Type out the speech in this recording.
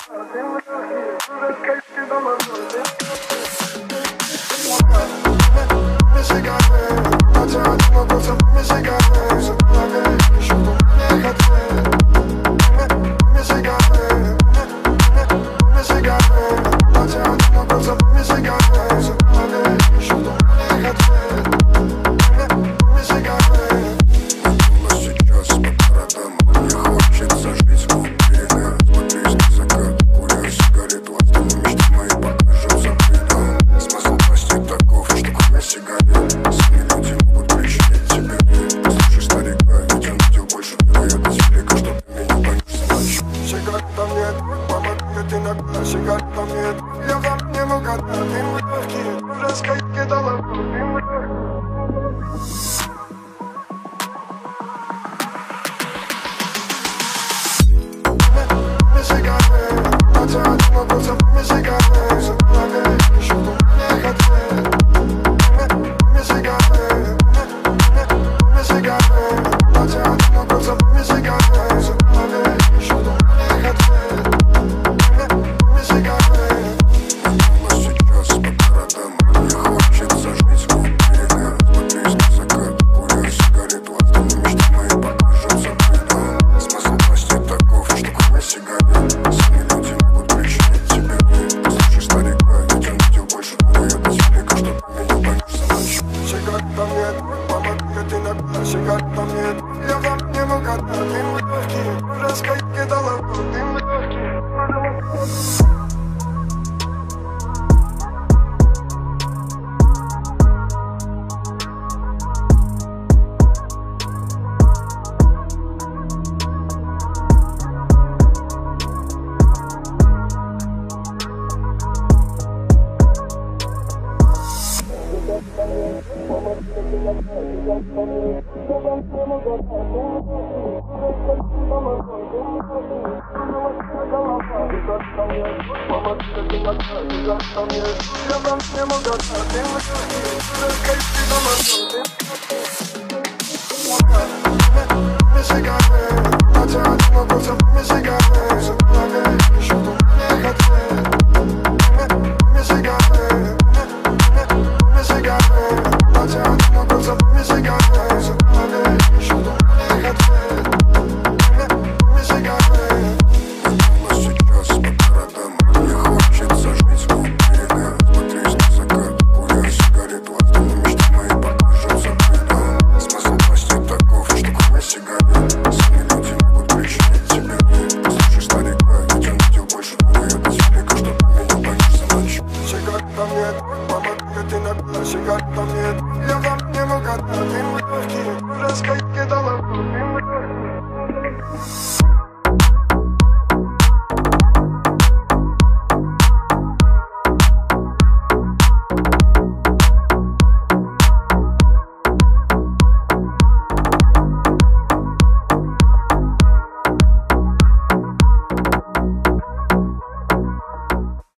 Сигар там нет, я вам не мог отдать. Ты мой легкий, раскайки дала, ты мой сигар там нет, я вам не мог отдать. Ты мой легкий, раскайки дала, ты мой легкий. Сигар там нет, я вам не мог отдать. Ты мой легкий, раскайки.